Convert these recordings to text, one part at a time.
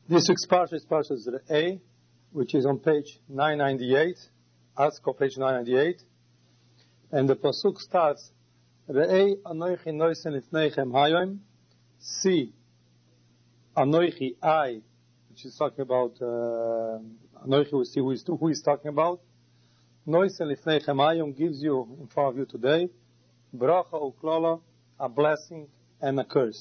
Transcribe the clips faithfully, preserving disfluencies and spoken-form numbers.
This week's parsha is parsha Re'eh, which is on page nine ninety-eight, Atzko, page nine ninety-eight, and the pasuk starts, Re'eh anoichi noisen lifneichem hayom, see, anoichi, I, which is talking about, uh, anoichi, we see who is, who is talking about, noisen lifneichem hayom gives you, in front of you today, bracha uklala, a blessing and a curse.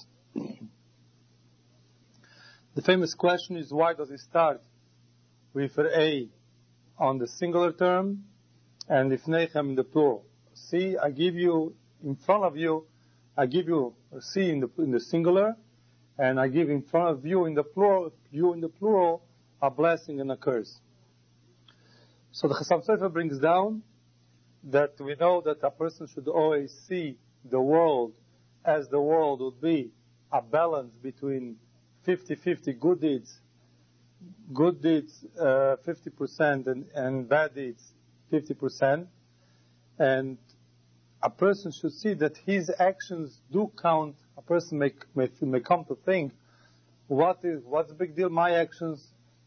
The famous question is, why does it start with A on the singular term and Lifneichem in the plural? See, I give you, in front of you, I give you a C in the, in the singular, and I give in front of you in the plural, you in the plural, a blessing and a curse. So the Chassam Sofer brings down that we know that a person should always see the world as the world would be a balance between fifty-fifty good deeds, good deeds uh, fifty percent and, and bad deeds fifty percent. And a person should see that his actions do count. A person may, may, may come to think, what is, what's the big deal, my actions?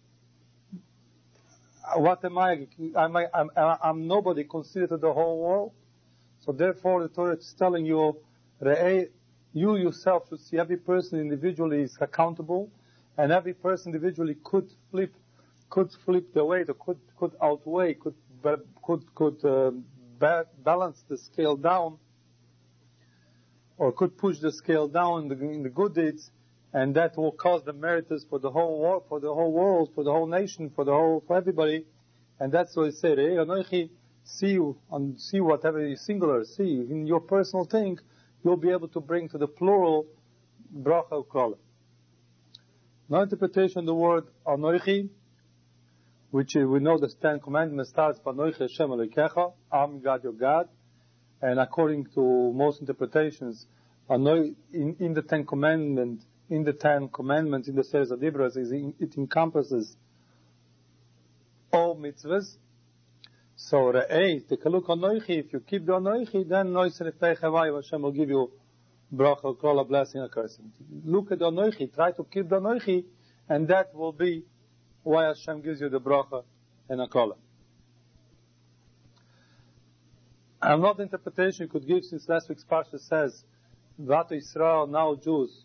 What am I? Am I I'm, I'm nobody considered to the whole world. So therefore the Torah is telling you, you yourself should see every person individually is accountable, and every person individually could flip, could flip the weight, or could could outweigh, could could could uh, ba- balance the scale down, or could push the scale down in the, in the good deeds, and that will cause the meritus for the whole world, for the whole world, for the whole nation, for the whole, for everybody, and that's what it said. See on see whatever is singular, see in your personal thing. You'll be able to bring to the plural bracha uklala. Now interpretation of the word anoichi, which we know the Ten Commandments starts by anoichi Hashem Elokecha, I'm God your God, and according to most interpretations, in, in the Ten Commandments, in the Ten Commandments, in the Seres Adibras, it encompasses all mitzvahs. So, Re'eh, take a look on Noichi. If you keep the Noichi, then Noisen Lifnei Hashem will give you bracha, uklala, blessing, a curse. Look at the Noichi. Try to keep the Noichi, and that will be why Hashem gives you the bracha and uklala. Another interpretation you could give, since last week's parsha says, V'ato Yisrael, now Jews,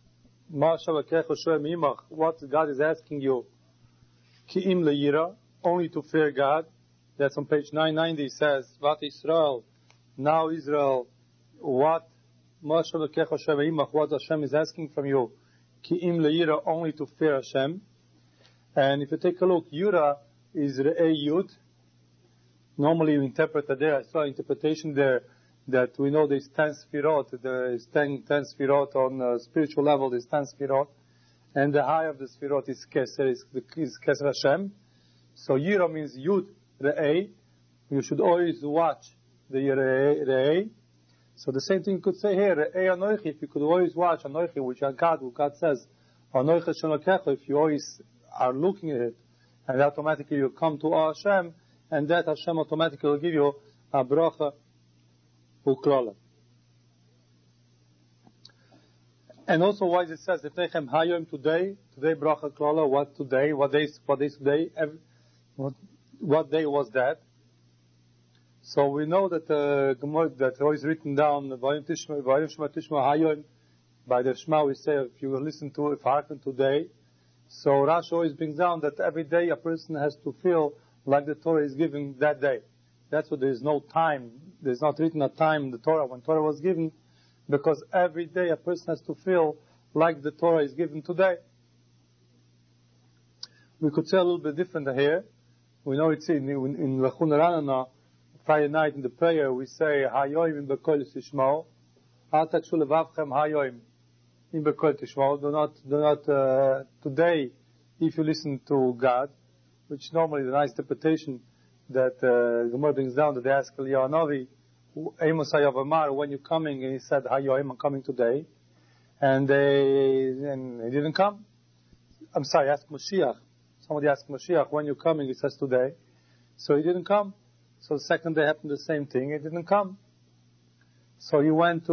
what God is asking you, Ki'im le'yira, only to fear God. That's on page nine ninety. It says, "Vat Israel, now Israel, what what Hashem is asking from you, ki'im le'yira, only to fear Hashem." And if you take a look, Yura is Re'eh Yud. Normally you interpret it there. I saw interpretation there that we know there's ten sfirot. There is ten, ten sfirot on a spiritual level. There's ten sfirot, and the high of the sfirot is Keser, is, is Keser Hashem. So Yura means Yud. Re'eh, you should always watch the Re'eh. So the same thing you could say here, Re'eh Anoichi, if you could always watch Anoichi, which are God, who God says, Anoichi Shenokecha, if you always are looking at it, and automatically you come to Hashem, and that Hashem automatically will give you a bracha uklala. And also why it says, Lifneichem hayom, today, today bracha uklala, what today, what day, what day is today, every, what, What day was that? So we know that uh, that always written down by the Shema. We say, if you listen to it, hearken today. So Rashi always brings down that every day a person has to feel like the Torah is given that day. That's why there is no time. There's not written a time in the Torah when Torah was given, because every day a person has to feel like the Torah is given today. We could say a little bit different here. We know it's in, in, in Lachun Ranana, Friday night in the prayer, we say, Hayoim in Bekol Tishmao, Atakshu Levavchem Hayoim in Bekol Tishmao. Do not, do not, uh, today, if you listen to God, which normally the nice interpretation that, uh, Gemara brings down, that they ask Eliyahu Hanavi, Amos Hayav Amar, when you're coming, and he said, Hayoim, I'm coming today. And they, and he didn't come. I'm sorry, ask Mashiach. Somebody asked Mashiach, when you're coming? He says, today. So he didn't come. So the second day happened the same thing. He didn't come. So he went to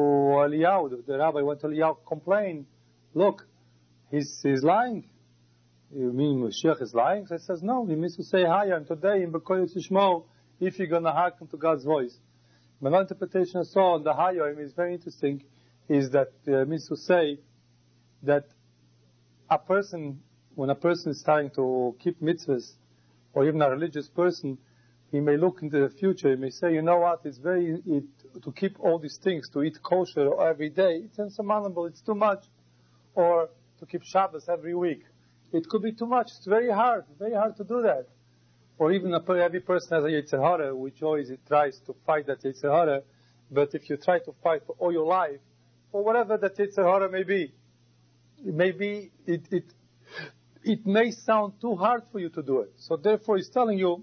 Eliyahu. The, the rabbi went to Eliyahu, complain. Look, he's, he's lying. You mean Mashiach is lying? So he says, no, he means to say Hayom. Today in Bekoyos Yishmo, if you're going to hearken to God's voice. My interpretation I saw on the Hayom is very interesting, is that uh, means to say that a person, when a person is starting to keep mitzvahs, or even a religious person, he may look into the future, he may say, you know what, it's very, it, to keep all these things, to eat kosher every day, it's insurmountable, it's too much. Or to keep Shabbos every week. It could be too much, it's very hard, very hard to do that. Or even a, every person has a Yetzer Hara, which always it tries to fight that Yetzer Hara, but if you try to fight for all your life, for whatever that Yetzer Hara may be, it may be, it, it, it may sound too hard for you to do it. So therefore he's telling you,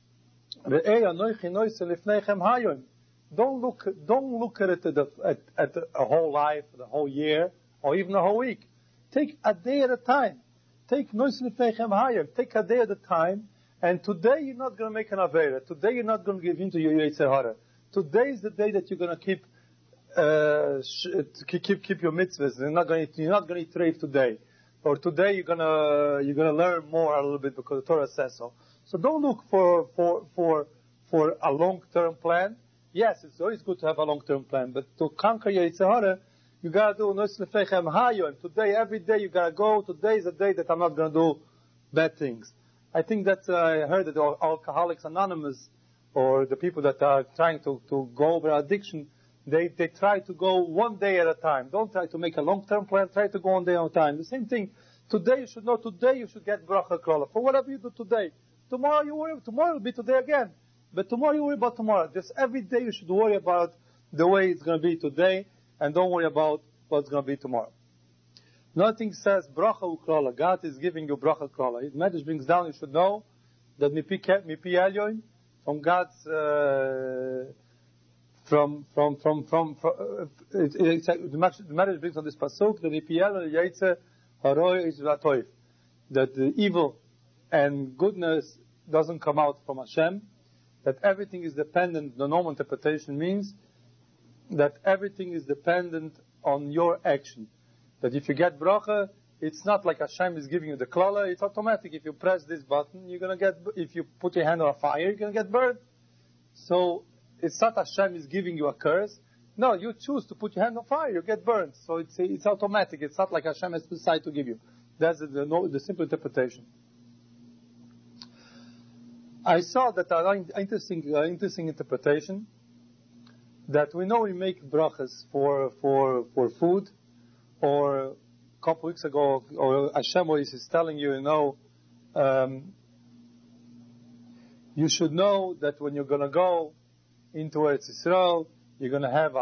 don't look, don't look at it at, the, at, at a whole life, the whole year, or even a whole week. Take a day at a time. Take Take a day at a time, and today you're not going to make an Avera. Today you're not going to give in to your Yetzer Hara. Today is the day that you're going to keep, uh, keep, keep your mitzvahs. You're not going to, you're not going to eat treif today. Or today you're going to, you're going to learn more a little bit because the Torah says so. So don't look for, for, for, for a long-term plan. Yes, it's always good to have a long-term plan, but to conquer your Yetzer Hara, you gotta do Nois Lefechem Hayom. Today, every day you gotta go. Today is the day that I'm not gonna do bad things. I think that uh, I heard that Alcoholics Anonymous, or the people that are trying to, to go over addiction, they, they try to go one day at a time. Don't try to make a long-term plan. Try to go one day at a time. The same thing. Today you should know. Today you should get bracha krola for whatever you do today. Tomorrow you worry. Tomorrow will be today again. But tomorrow you worry about tomorrow. Just every day you should worry about the way it's going to be today, and don't worry about what's going to be tomorrow. Nothing says bracha ukrola. God is giving you bracha krola. His message brings down. You should know that mipi elyon, from God's uh, from from from from, from uh, it, it, it, the message brings on this pasuk that mipi elyon yetzer haroy is vatoif, that the evil and goodness doesn't come out from Hashem. That everything is dependent. The normal interpretation means that everything is dependent on your action. That if you get bracha, it's not like Hashem is giving you the klala, it's automatic. If you press this button, you're gonna get, if you put your hand on a fire, you're gonna get burned. So, it's not Hashem is giving you a curse. No, you choose to put your hand on fire, you get burned. So it's, it's automatic. It's not like Hashem has decided to give you. That's the, the, the simple interpretation. I saw that an interesting, uh, interesting interpretation, that we know we make brachas for, for, for food, or a couple weeks ago, or Hashem is telling you, you know, um, you should know that when you're gonna go into Eretz Yisrael, you're gonna have a,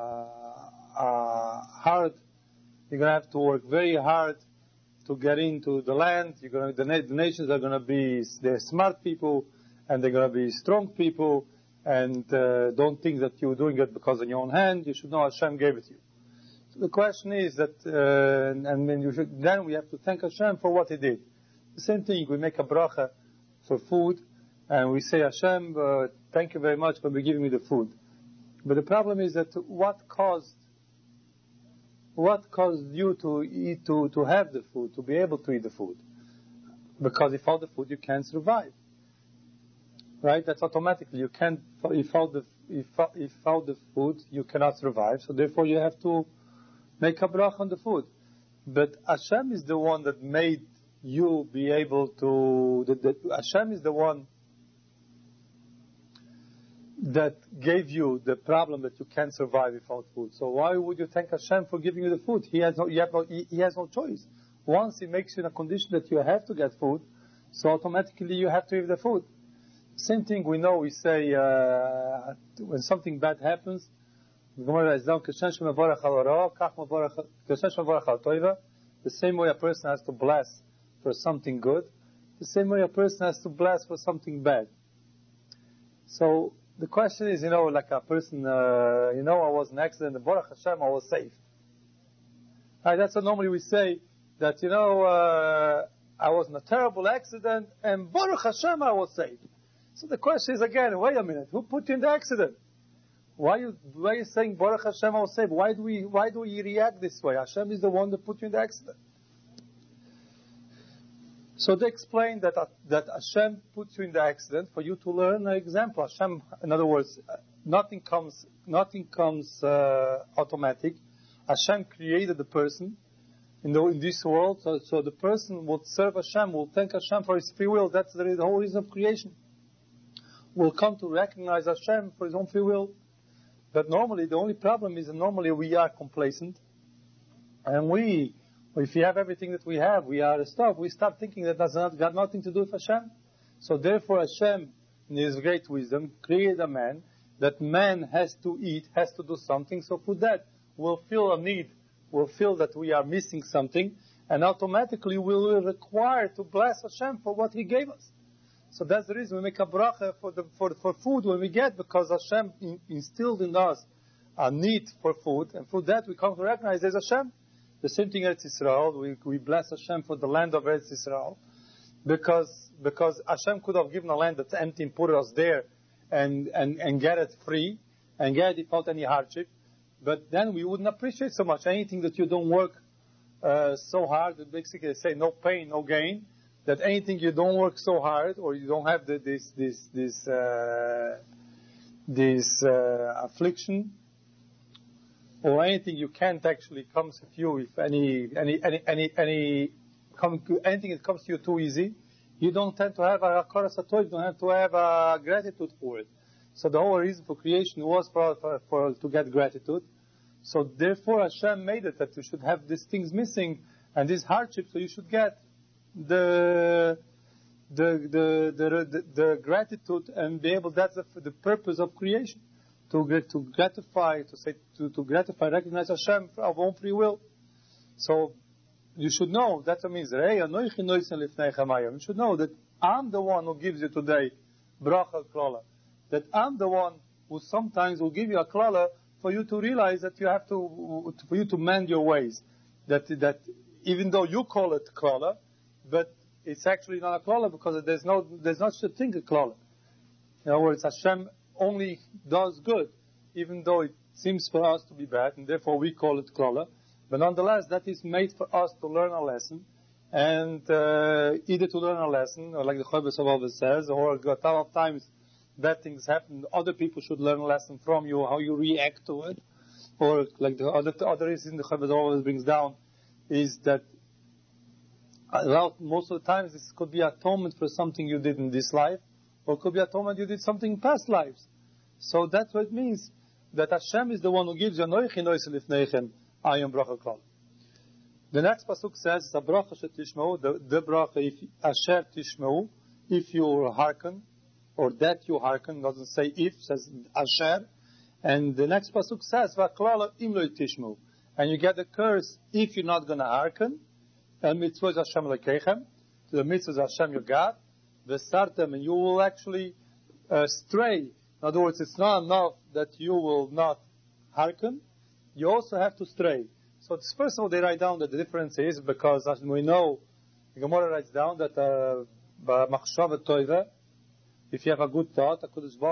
a hard, you're gonna have to work very hard to get into the land. You're gonna, the, na- the nations are gonna be, they're smart people, and they're gonna be strong people, and uh, don't think that you're doing it because of your own hand. You should know Hashem gave it to you. So the question is that, uh, and then you should, then we have to thank Hashem for what He did. The same thing, we make a bracha for food, and we say, Hashem, uh, thank you very much for giving me the food. But the problem is that what caused, what caused you to eat, to, to have the food, to be able to eat the food? Because without the food you can't survive. Right? That's automatically. You can't, without the, without the food, you cannot survive. So therefore you have to make a bracha on the food. But Hashem is the one that made you be able to, that, that Hashem is the one that gave you the problem that you can't survive without food. So why would you thank Hashem for giving you the food? He has no, you have no, he, he has no choice. Once He makes you in a condition that you have to get food, so automatically you have to eat the food. Same thing we know, we say, uh, when something bad happens, the same way a person has to bless for something good, the same way a person has to bless for something bad. So, the question is, you know, like a person, uh, you know, I was in an accident, and Baruch Hashem, I was safe. Right, that's what normally we say, that, you know, uh, I was in a terrible accident, and Baruch Hashem, I was safe. So the question is again, wait a minute, who put you in the accident? Why are you, why are you saying Baruch Hashem I was saved? Why do we, why do we react this way? Hashem is the one that put you in the accident. So they explain that uh, that Hashem puts you in the accident for you to learn an example. Hashem, in other words, uh, nothing comes nothing comes uh, automatic. Hashem created the person in, the, in this world, so, so the person will serve Hashem, will thank Hashem for his free will. That's the, the whole reason of creation. Will come to recognize Hashem for his own free will. But normally, the only problem is that normally we are complacent, and we. If we have everything that we have, we are stuff. We start thinking that does not got nothing to do with Hashem. So therefore, Hashem, in His great wisdom, created a man that man has to eat, has to do something. So for that, we'll feel a need, we'll feel that we are missing something, and automatically we will require to bless Hashem for what He gave us. So that's the reason we make a bracha for the for for food when we get, because Hashem in, instilled in us a need for food, and for that we come to recognize there's Hashem. The same thing Eretz Yisrael, we, we bless Hashem for the land of Eretz Yisrael, because, because Hashem could have given a land that's empty and put us there and, and, and get it free and get it without any hardship. But then we wouldn't appreciate so much anything that you don't work uh, so hard, that basically say no pain, no gain, that anything you don't work so hard or you don't have the, this, this, this, uh, this uh, affliction, or anything you can't actually comes with you, if any, any, any, any, any, come, anything that comes to you too easy, you don't tend to have a hakaras hatov, you don't have to have a gratitude for it. So the whole reason for creation was for, for, for to get gratitude. So therefore Hashem made it that you should have these things missing and these hardships, so you should get the, the, the, the, the, the gratitude and be able, that's the, the purpose of creation. To, to gratify, to say, to, to gratify, recognize Hashem for our own free will. So, you should know, that means, you should know that I'm the one who gives you today bracha klala. That I'm the one who sometimes will give you a klala for you to realize that you have to, for you to mend your ways. That, that even though you call it klala, but it's actually not a klala because there's no, there's not such a thing as klala. In other words, Hashem only does good, even though it seems for us to be bad, and therefore we call it klala. But nonetheless, that is made for us to learn a lesson, and uh, either to learn a lesson, or like the Chodesh always says, or a lot of times bad things happen, other people should learn a lesson from you, how you react to it, or like the other the other reason the Chodesh always brings down is that well, most of the times this could be atonement for something you did in this life, or it could be atonement you did something in past lives. So that's what it means, that Hashem is the one who gives you Anochi noise lifneichem, I am bracha klal. The next pasuk says, the bracha shetishmeu, the, the bracha if asher tishmeu, if you hearken, or that you hearken, doesn't say if, says asher. And the next pasuk says, v'klala im lo tishmeu, and you get the curse if you're not going to hearken, and mitzvah Hashem lekeichem, to the mitzvahs Hashem your God, v'sartem, and you will actually uh, stray. In other words, it's not enough that you will not hearken, you also have to stray. So first of all, they write down that the difference is because, as we know, the Gemara writes down that machshava toiva, if you have a good thought,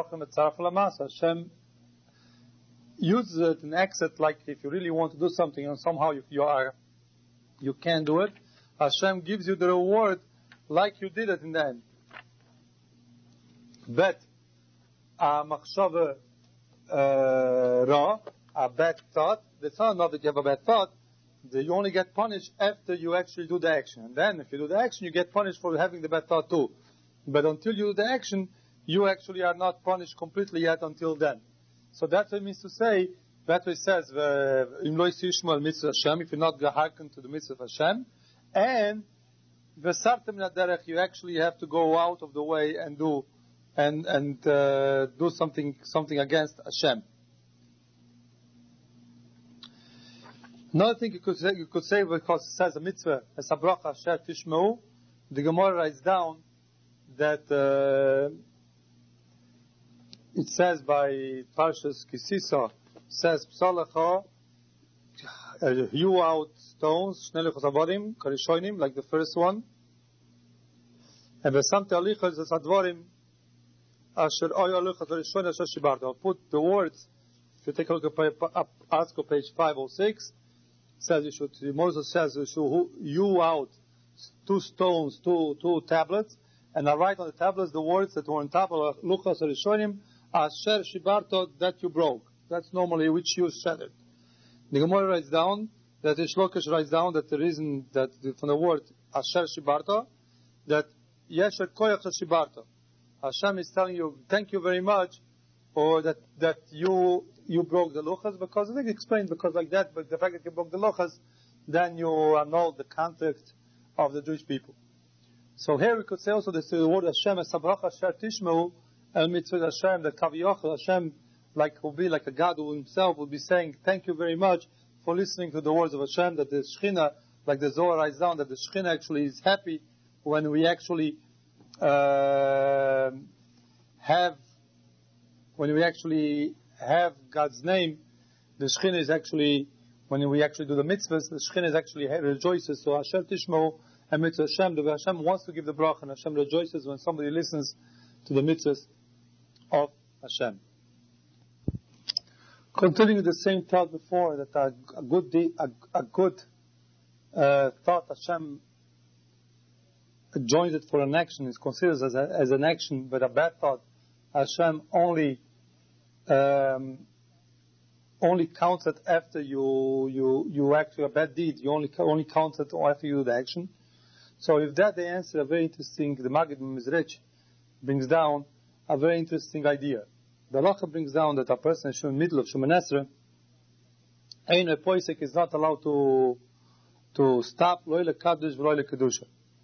Hashem uses it and acts it like if you really want to do something and somehow if you are, you can't do it, Hashem gives you the reward like you did it in the end. But a machshava ra, a bad thought, that's not enough that you have a bad thought, that you only get punished after you actually do the action. And then if you do the action, you get punished for having the bad thought too. But until you do the action, you actually are not punished completely yet until then. So that's what it means to say, that's what it says, if you're not hearken to the mitzvah of Hashem, and you actually have to go out of the way and do and and uh, do something something against Hashem. Another thing you could say, you could say because it says a mitzvah, as a bracha asher tishmeu, the Gemara writes down that uh, it says by Parshas Kisisa, says Psalacha, hew out stones, shnei luchos karishonim, like the first one, and v'samte alichos advarim asher oyu alichos karishonim asher shibarta. I'll put the words. If you take a look at Article page five oh six, says you should. Moses says you should hew out two stones, two, two tablets, and I write on the tablets the words that were on tablet, Luchas Rishonim, Asher Shibarto, that you broke. That's normally which you shattered. The Gemara writes down, that the Shlokesh writes down that the reason that from the word Asher Shibarto, that Yesher Koyach Shibarto. Hashem is telling you, thank you very much, or that, that you, you broke the Luchas, because I think it explained, because like that, but the fact that you broke the Luchas, then you annul the contract of the Jewish people. So here we could say also this the word Hashem as Sabrach Asher Tishmeu El Mitzvah Hashem, that Kaviyachal Hashem, like will be like a God who himself will be saying, thank you very much for listening to the words of Hashem, that the Shechina, like the Zohar writes down, that the Shechina actually is happy when we actually uh, have, when we actually have God's name. The Shechina is actually, when we actually do the mitzvahs, the Shechina is actually rejoices. So Hashem Tishmo and Mitzvah Hashem, the Hashem wants to give the bracha, and Hashem rejoices when somebody listens to the mitzvahs of Hashem. Continuing the same thought before, that a, a good de- a, a good uh, thought Hashem joins it for an action, is considered as, a, as an action, but a bad thought Hashem only um, only counts it after you you you actually a bad deed. You only only counts it after you do the action. So if that the answer, a very interesting, the Maggid Mizrach brings down a very interesting idea. The Halacha brings down that a person in the middle of Shemoneh Esrei, Ein Poisek is not allowed to to stop Lo Lekadosh V'Lo Lekadusha.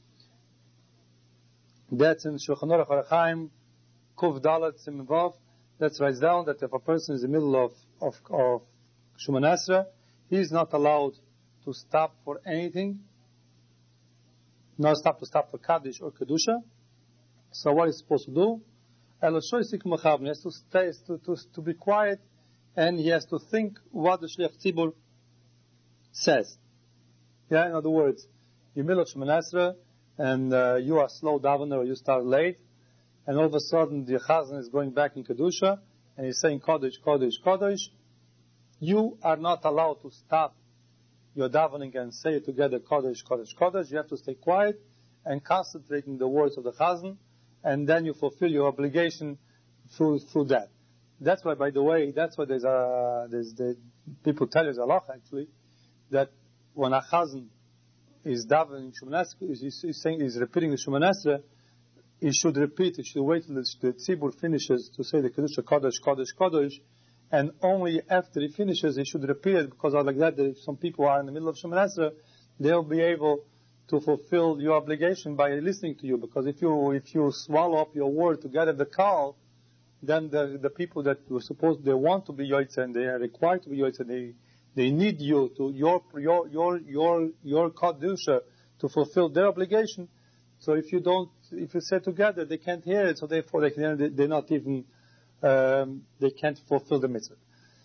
That's in Shulchan Aruch Orach Chaim Kuf Dalet Siman Vav. That writes down that if a person is in the middle of of, of Shemoneh Esrei, he is not allowed to stop for anything. Not stop to stop for Kaddish or Kedusha. So what is he supposed to do? He has to stay, to, to, to be quiet, and he has to think what the Shliach Tzibur says. Yeah, in other words, you're middle of Shemoneh Esrei, and uh, you are slow davener, or you start late, and all of a sudden the Chazan is going back in Kedusha, and he's saying Kodesh, Kodesh, Kodesh. You are not allowed to stop your davening and say it together, Kodesh, Kodesh, Kodesh. You have to stay quiet and concentrate on the words of the Chazan, and then you fulfill your obligation through through that. That's why, by the way, that's why there's a there's the people tell us a lot actually, that when a Chazan is davening Shemoneh Esrei, is he's saying he's repeating the Shemoneh Esrei, he should repeat. He should wait till the, the tzibur finishes to say the Kedusha, Kodesh, Kodesh, Kodesh, and only after he finishes he should repeat it, because like that, if some people are in the middle of Shemoneh Esrei, they'll be able to fulfill your obligation by listening to you. Because if you if you swallow up your word to get at the call, then the the people that were supposed, they want to be yotzei and they are required to be yotzei, they they need you to your your your your your kedusha to fulfill their obligation. So if you don't, if you say together, they can't hear it. So therefore, they can, they're not even um, they can't fulfill the mitzvah.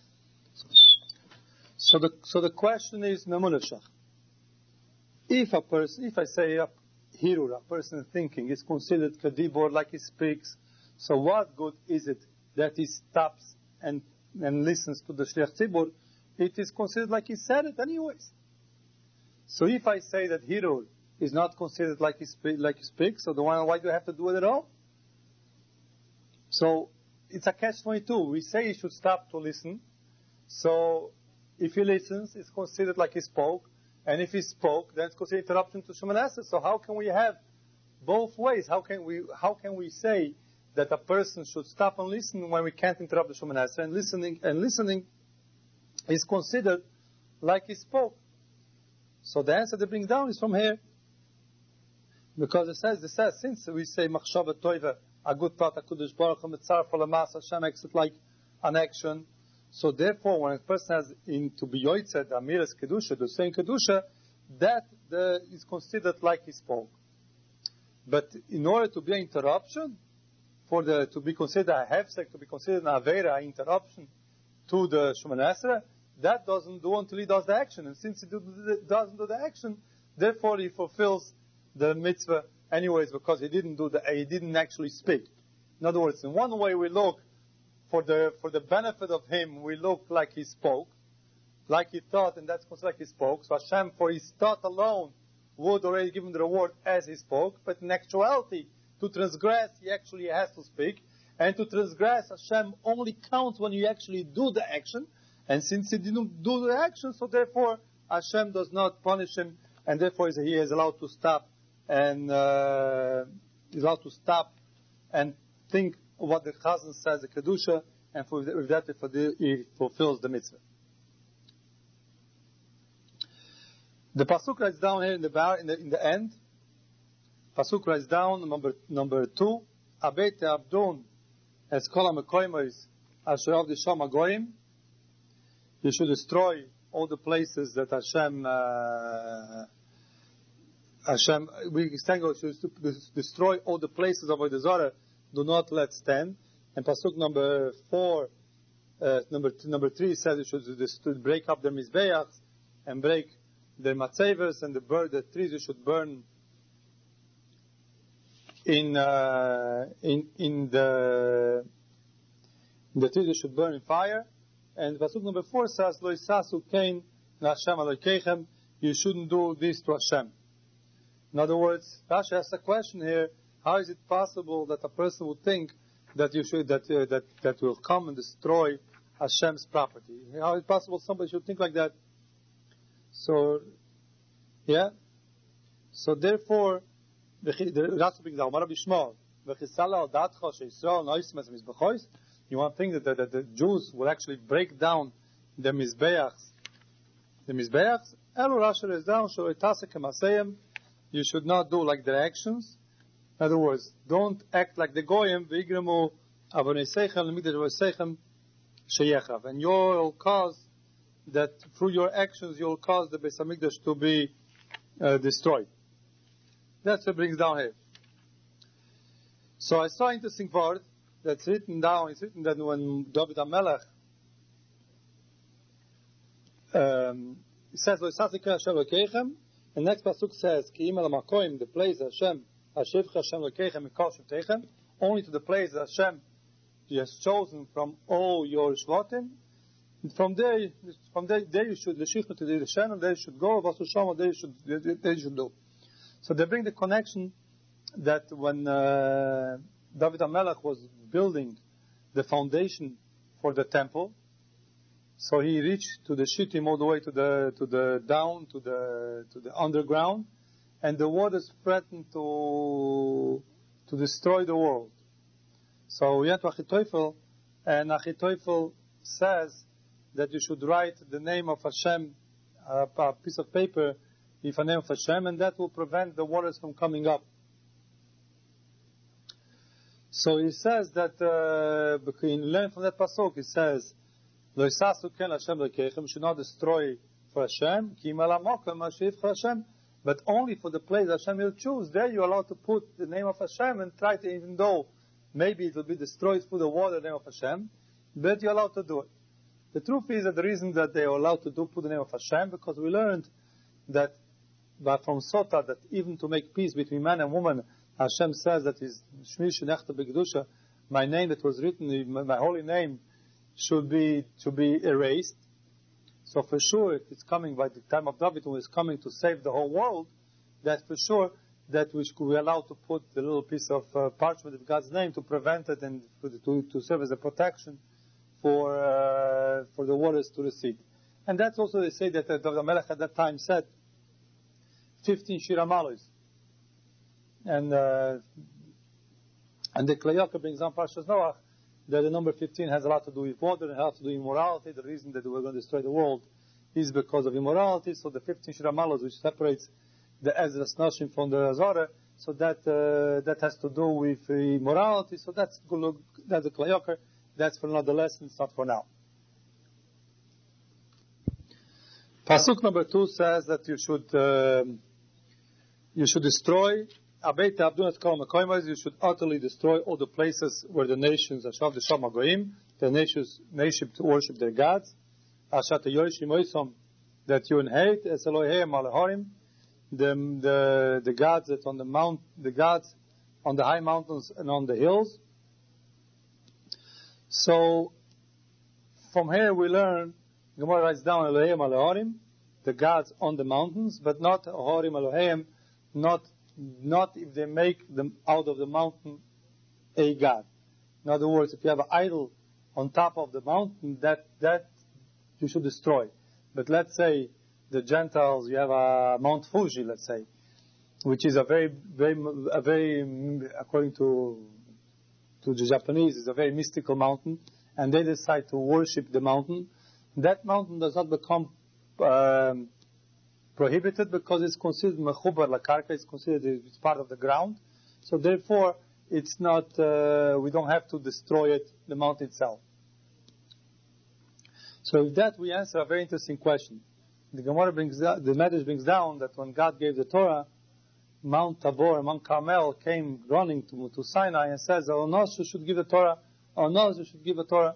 So the so the question is Memunashach. If a person, if I say a hirur, a person thinking, is considered kadibor, like he speaks, so what good is it that he stops and and listens to the shliach tzibur? It is considered like he said it anyways. So if I say that hirur is not considered like he speak, like he speaks, so the one, why do I have to do it at all? So it's a catch twenty-two. We say he should stop to listen. So if he listens, it's considered like he spoke. And if he spoke, then it's considered interruption to Shemoneh Esrei. So how can we have both ways? How can we how can we say that a person should stop and listen when we can't interrupt the Shemoneh Esrei? And listening and listening is considered like he spoke. So the answer they bring down is from here, because it says it says since we say machshava toiva, a good thought, a Kadosh Baruch Hu mitzaref l'mas, Hashem makes it like an action. So therefore, when a person has in to be yotzei, the amiras kedusha, the same kedusha, that the, is considered like he spoke. But in order to be an interruption, for the to be considered a hefsek, to be considered an avera, an interruption to the Shemoneh Esrei, that doesn't do until he does the action. And since he do, doesn't do the action, therefore he fulfills the mitzvah anyways, because he didn't do the, he didn't actually speak. In other words, in one way we look for the for the benefit of him, we look like he spoke, like he thought, and that's considered like he spoke. So Hashem, for his thought alone, would already give him the reward as he spoke, but in actuality, to transgress, he actually has to speak, and to transgress, Hashem only counts when you actually do the action, and since he didn't do the action, so therefore, Hashem does not punish him, and therefore he is allowed to stop, and uh, is allowed to stop, and think what the Chazan says, the Kedusha, and for with that he fulfills the mitzvah. The pasuk writes down here in the bar, in the in the end. Pasuk writes down number number two. Abete Abdon as kolam mekoimos asher of the Shama Goyim. You should destroy all the places that Hashem uh, Hashem we stand should destroy all the places of the Zorah. Do not let stand. And pasuk number four, uh, number two, number three says you should, you should break up the mizbeachs and break the matzevers and the burn, the trees you should burn in uh, in in the in the trees you should burn in fire. And pasuk number four says lo isasu kain Hashem Elokeichem, you shouldn't do this to Hashem. In other words, Rashi asks a question here: how is it possible that a person would think that you should that uh, that that will come and destroy Hashem's property? How is it possible somebody should think like that? So, yeah. So therefore, the Rashi brings down Rabbi Shmuel. You want to think that, that, that the Jews will actually break down the mizbeachs, the mizbeachs? Elu Rashi is down. You should not do like their actions. In other words, don't act like the goyim. V'igremu avoneseichem l'migdash sheyechav, and you'll cause that through your actions you'll cause the Beis Hamikdash to be uh, destroyed. That's what brings down here. So I saw an interesting part that's written down. It's written that when David HaMelech um, it says, "Lo yisasik Hashem Elokeichem," and next pasuk says, "Ki imel hamakoim," the place Hashem Hashivcha Hashem Elokeichem mikol shivteichem, only to the place that Hashem has chosen from all your shvatim. From there, from there, there you should l'shichna to the Hashem, there you should go. Vasu Shama, there you should, there you should do. So they bring the connection that when uh, David HaMelech was building the foundation for the temple, so he reached to the shittim all the way to the to the down to the to the underground, and the waters threatened to to destroy the world. So we went to Achitophel, and Achitophel says that you should write the name of Hashem, uh, a piece of paper, with a name of Hashem, and that will prevent the waters from coming up. So he says that, uh, in learn from that pasuk, he says, "Lo yisasu ken Hashem Elokeichem," should not destroy for Hashem, ki malamokem ashivcha Hashem, but only for the place Hashem will choose. There you are allowed to put the name of Hashem and try to, even though maybe it will be destroyed through the water, the name of Hashem, but you're allowed to do it. The truth is that the reason that they are allowed to do put the name of Hashem, because we learned that, but from Sota, that even to make peace between man and woman, Hashem says that his Shmi Shenechta B'Kedusha, my name that was written, my holy name, should be to be erased. So for sure, if it's coming by the time of David, who is coming to save the whole world, that for sure that we should be allowed to put the little piece of uh, parchment of God's name to prevent it and to, to serve as a protection for uh, for the waters to recede. And that's also, they say that uh, David HaMelech at that time said fifteen Shir HaMalos. And uh, and the Kli Yakar brings on Parshas Noach that the number fifteen has a lot to do with water and a lot to do with immorality. The reason that we're going to destroy the world is because of immorality. So the fifteen Shir HaMalos, which separates the Ezras Nashim from the Zorah, so that uh, that has to do with uh, immorality. So that's that's the Kli Yakar. That's for another lesson. It's not for now. Pasuk number two says that you should um, you should destroy. You should utterly destroy all the places where the nations, the nations, nations worship their gods. That you inherit as the the the gods that on the mount, the gods on the high mountains and on the hills. So from here we learn, Gemara writes down the the gods on the mountains, but not Horim Eloheim, not, not if they make them out of the mountain a god. In other words, if you have an idol on top of the mountain, that, that you should destroy. But let's say the Gentiles, you have a Mount Fuji, let's say, which is a very, very, a very, according to, to the Japanese, is a very mystical mountain, and they decide to worship the mountain. That mountain does not become um, prohibited because it's considered mechubar lakarka, it's considered it's part of the ground. So therefore, it's not, uh, we don't have to destroy it, the mountain itself. So with that, we answer a very interesting question. The Gemara brings down, the Medrash brings down that when God gave the Torah, Mount Tabor and Mount Carmel came running to, to Sinai and says, oh no, you should give the Torah. Oh no, you should give the Torah.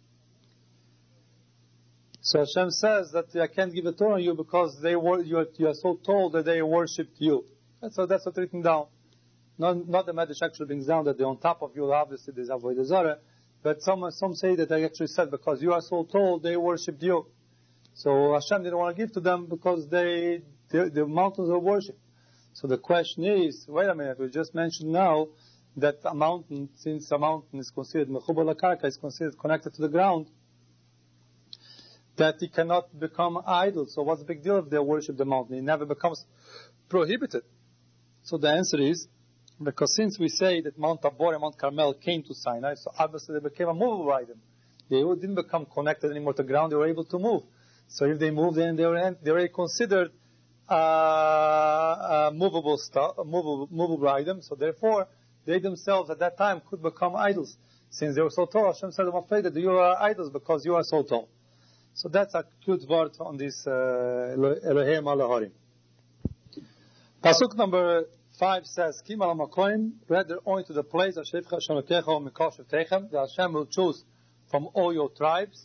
So Hashem says that I can't give the Torah to you because they were, you, are, you are so told that they worshipped you. And so that's what's written down. Not, not the Medrash actually brings down that they're on top of you, obviously there's Avodah Zarah, but some, some say that I actually said because you are so told they worshipped you. So Hashem didn't want to give to them because they, the, the mountains are worshipped. So the question is, wait a minute, we just mentioned now that a mountain, since a mountain is considered mechubar lakarka, is considered connected to the ground, that it cannot become idol. So what's the big deal if they worship the mountain? It never becomes prohibited. So the answer is, because since we say that Mount Tabor and Mount Carmel came to Sinai, so obviously they became a movable item. They didn't become connected anymore to the ground, they were able to move. So if they moved, then they were, they were considered uh, a movable stuff, a movable, movable item. So therefore, they themselves at that time could become idols. Since they were so tall, Hashem said, I'm afraid that you are idols because you are so tall. So that's a good word on this Elohim Alaharim. Pasuk number five says, Kim al makoim, rather only to the place that Hashem will choose from all your tribes,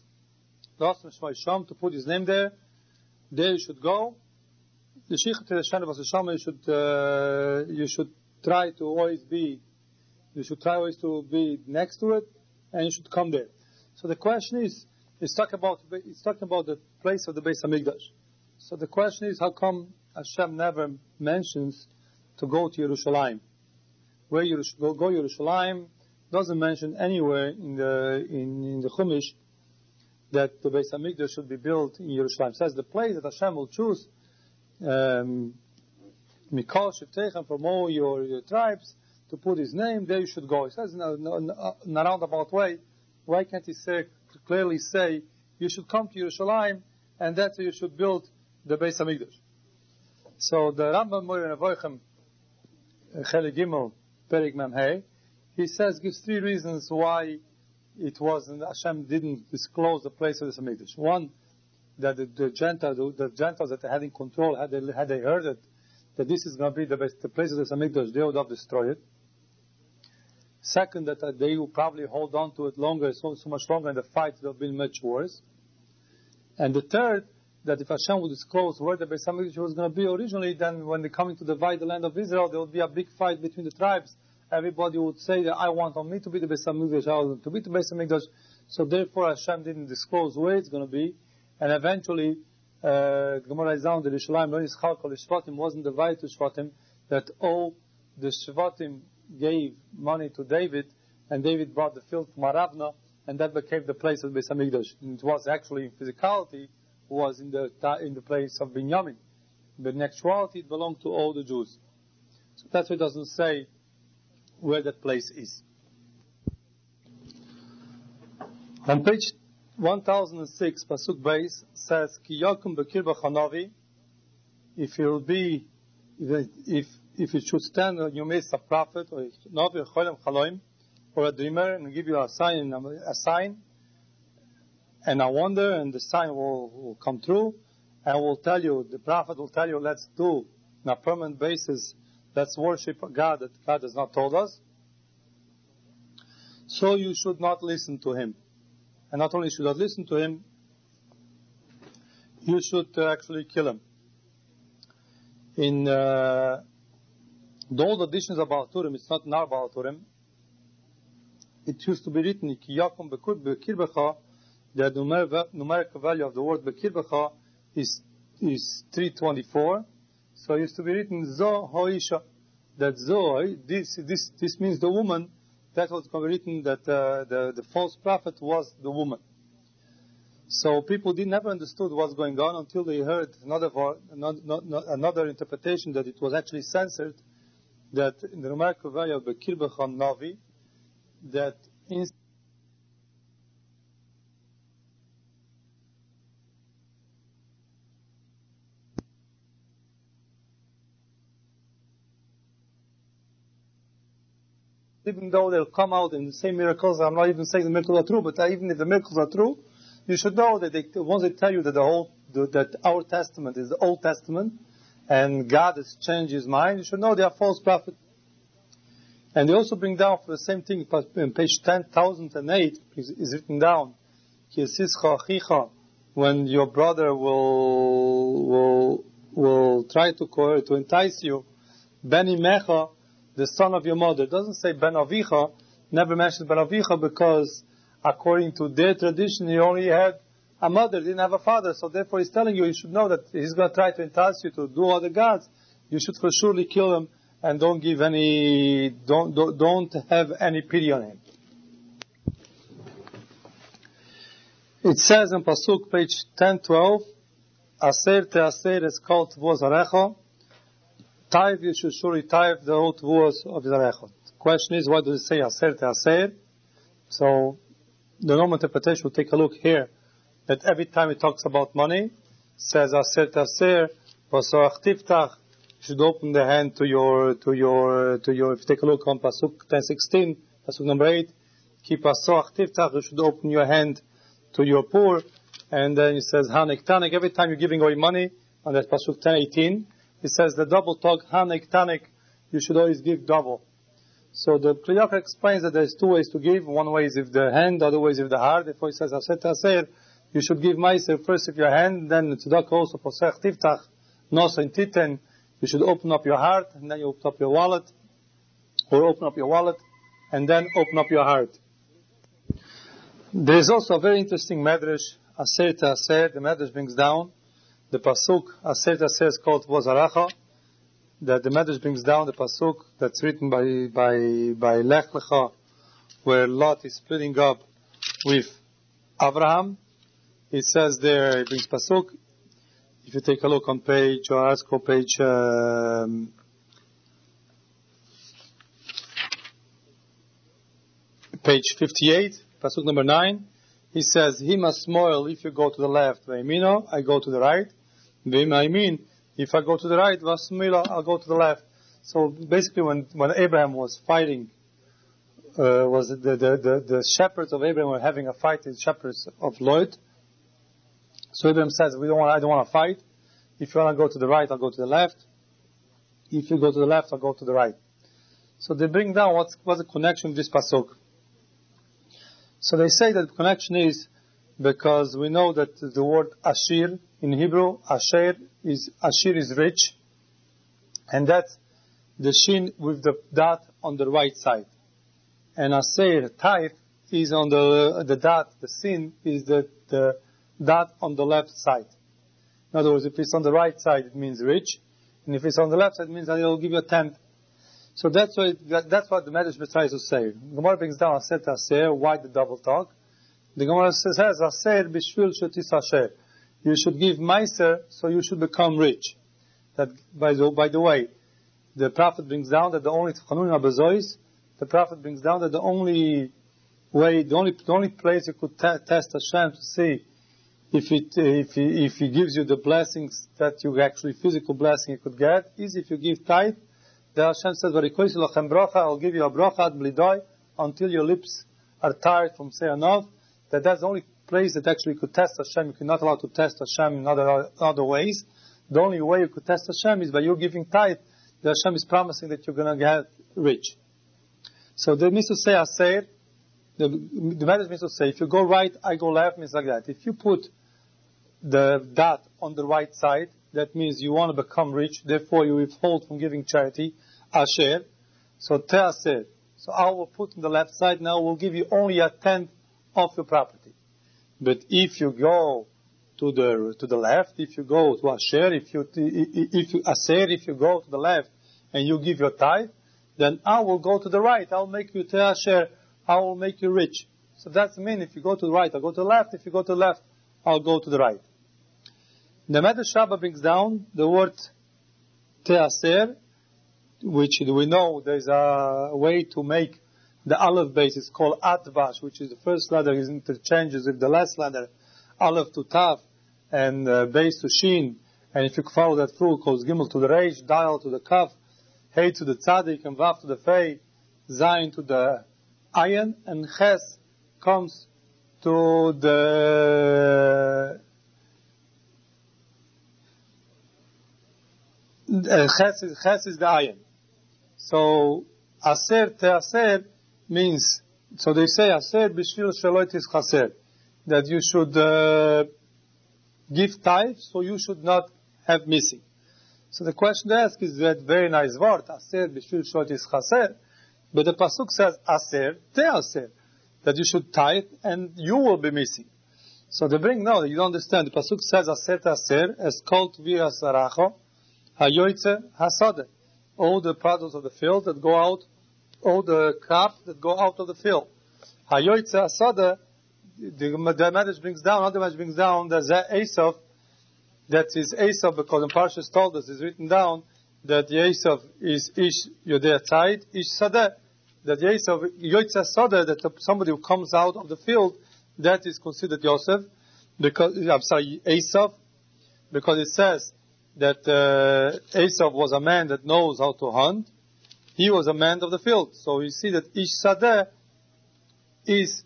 to put his name there. There you should go. You should, uh, you should try to always be, you should try always to be next to it, and you should come there. So the question is, it's talking about, it's talking about the place of the Beis Hamikdash. So the question is, how come Hashem never mentions to go to Yerushalayim? Where you go, go Yerushalayim doesn't mention anywhere in the in, in the Chumash that the Beis Hamikdash should be built in Yerushalayim. It says the place that Hashem will choose, um, Mikol Shivtechem, from all your, your tribes, to put His name, there you should go. It says in a, in a roundabout way. Why can't He say, clearly say, you should come to Yerushalayim, and that's where you should build the Beis Hamikdash? So the Rambam Moreh Nevoichem, Chelik Gimel, Perik Mem Hey, he says, gives three reasons why it wasn't, Hashem didn't disclose the place of the Hamikdash. One, that the, the Gentiles, the, the Gentiles that they had in control, had they, had they heard it, that this is going to be the, best, the place of the Hamikdash, they would have destroyed it. Second, that uh, they will probably hold on to it longer, so, so much longer, and the fight would have been much worse. And the third, that if Hashem would disclose where the Beis Hamikdash was going to be originally, then when they come to divide the land of Israel, there would be a big fight between the tribes. Everybody would say that I want on me to be the Beis Hamikdash, I want to be the Beis Hamikdash. So therefore Hashem didn't disclose where it's going to be. And eventually, uh, Gemara is down, the Yerushalayim, no Yischal Kol Shvatim, wasn't divided to Shvatim, that all the Shvatim gave money to David, and David brought the field from Aravna, and that became the place of the Beis Hamikdash. And it was actually in physicality, was in the in the place of Binyamin. But in actuality, it belonged to all the Jews. So that's why it doesn't say where that place is. On page one thousand six, Pasuk Beis says, Ki yakum bekirba chanavi, if it will be, if if it should stand in your midst a prophet, or navi, or cholem chaloim, or a dreamer, and give you a sign, a sign, and a wonder, and the sign will, will come true, and will tell you, the prophet will tell you, let's do, on a permanent basis, let's worship a God that God has not told us. So you should not listen to him. And not only should not listen to him, you should uh, actually kill him. In uh, the old editions of Baal Turim, it's not in our Baal Turim, it used to be written, Ki yakum bekirbecha, the numeric value of the word bekirbecha is is three twenty-four. So it used to be written Zo Hoisha. That Zoe, this, this, this means the woman. That was written that uh, the, the false prophet was the woman. So people did never understood what's going on until they heard another, another, another interpretation that it was actually censored, that in the Remarkable Vaya of Bekir Bechon Navi, that in even though they'll come out in the same miracles, I'm not even saying the miracles are true, but even if the miracles are true, you should know that they, once they tell you that the whole, that our Testament is the Old Testament, and God has changed His mind, you should know they are false prophets. And they also bring down for the same thing, in page ten thousand eight, is written down, when your brother will, will, will try to, to entice you, Beni Mecha, the son of your mother. It doesn't say Ben Avicha, never mentions Ben Avicha, because according to their tradition, he only had a mother, didn't have a father. So therefore he's telling you, you should know that he's going to try to entice you to do other gods. You should for surely kill him and don't give any, don't, don't, don't have any pity on him. It says in Pasuk, page ten twelve, Aser te Aser is called Tvuos Arecho. Taiv, you should surely tithe the whole Tvuos of Zarecho. The question is, why does it say Aser te Aser? So, the normal interpretation will take a look here, that every time it talks about money, it says Aser te Aser, Vasoach Tiftach, you should open the hand to your, to your, to your, if you take a look on Pasuk ten sixteen, Pasuk number eight, Keep Vasoach Tiftach, you should open your hand to your poor, and then it says Hanek Tanek, every time you're giving away money, on that Pasuk ten eighteen, it says the double talk, Hanek Tanek, you should always give double. So the Kli Yakar explains that there's two ways to give. One way is with the hand, the other way is with the heart. Therefore he says, Aser te Aser, you should give Meiser first with your hand, then Tzedakah also, Posech Tiftach, Nosa and Titen, you should open up your heart, and then you open up your wallet, or open up your wallet, and then open up your heart. There is also a very interesting Medrash, Aser te Aser, the Medrash brings down, the Pasuk, Aser te Aser is called Tvuos Arecho, that the Medrash brings down the Pasuk that's written by, by, by Lech Lecha, where Lot is splitting up with Abraham. It says there, it brings Pasuk, if you take a look on page, or ask for page, um, page fifty-eight, Pasuk number nine, he says, he must smile if you go to the left, Ve'imino, I go to the right, I mean, if I go to the right, Vasmila, I'll go to the left. So basically when, when Abraham was fighting, uh, was the, the, the, the shepherds of Abraham were having a fight with shepherds of Lot. So Abraham says, we don't want, I don't want to fight. If you want to go to the right, I'll go to the left. If you go to the left, I'll go to the right. So they bring down what's, what's the connection with this pasuk. So they say that the connection is because we know that the word Ashir in Hebrew, Asher is, Ashir is rich, and that's the shin with the dot on the right side. And Aser, tithe, is on the, the dot, the sin is the, the dot on the left side. In other words, if it's on the right side, it means rich, and if it's on the left side, it means that it'll give you a tenth. So that's what, that, that's what the Medrash tries to say. The Gemara brings down Aser te Aser, why the double talk? The Gemara says, Aser bishvil shetis asher. You should give Meiser, so you should become rich. That, by the, by the way, the Prophet brings down that the only, the Prophet brings down that the only way, the only, the only place you could te- test Hashem to see if it, if he, if he gives you the blessings that you actually, physical blessing you could get, is if you give tithe. The Hashem says, I'll give you a bracha ad blidoi, until your lips are tired from saying enough. That that's the only place that actually could test Hashem. You cannot allow to test Hashem in other, other ways. The only way you could test Hashem is by you giving tithe. The Hashem is promising that you're going to get rich. So that means to say Aser, the, the Medrash means to say, if you go right, I go left, means like that. If you put the dot on the right side, that means you want to become rich, therefore you withhold from giving charity, Asher. So te Aser. So I will put on the left side, now we'll give you only a tenth of your property. But if you go to the to the left, if you go to Asher, if you if you Aser, if you go to the left and you give your tithe, then I will go to the right. I'll make you to Asher. I will make you rich. So that's mean if you go to the right, I'll go to the left. If you go to the left, I'll go to the right. The Medrash Rabbah brings down the word Teaser, which we know there's a way to make the aleph base. It's called Atvash, which is the first letter is interchanges with the last letter, aleph to Tav, and uh, base to Shin. And if you follow that through, it goes Gimel to the Reish, Dial to the Kaf, Hey to the Tzadik, and Vav to the Fei, Zayin to the Ayin, and Ches comes to the uh, Ches, is, Ches is the Ayin. So Aser Teaser means, so they say Aser Bishvil Shelo Tis Chaser, that you should uh, give tithe, so you should not have missing. So the question to ask is that very nice word, Aser Bishvil Shelo Tis Chaser, but the pasuk says Aser Teaser, that you should tithe and you will be missing. So they bring, no, you don't understand. The pasuk says Aser Teaser, as called via Saracho, Hayoitze Hasade. All the products of the field that go out, all the crops that go out of the field. Hayoitze Hasade, the Medrash brings down, other Medrash brings down that Esav, that is Esav, because the Parshas told us, is written down that the Esav is Ish Yodei Tzayid, Ish Sadeh, that the Esav, Yoitze Hasade, that somebody who comes out of the field, that is considered Yosef, because, I'm sorry, Esav, because it says that uh, Esav was a man that knows how to hunt. He was a man of the field. So you see that Ish Sadeh is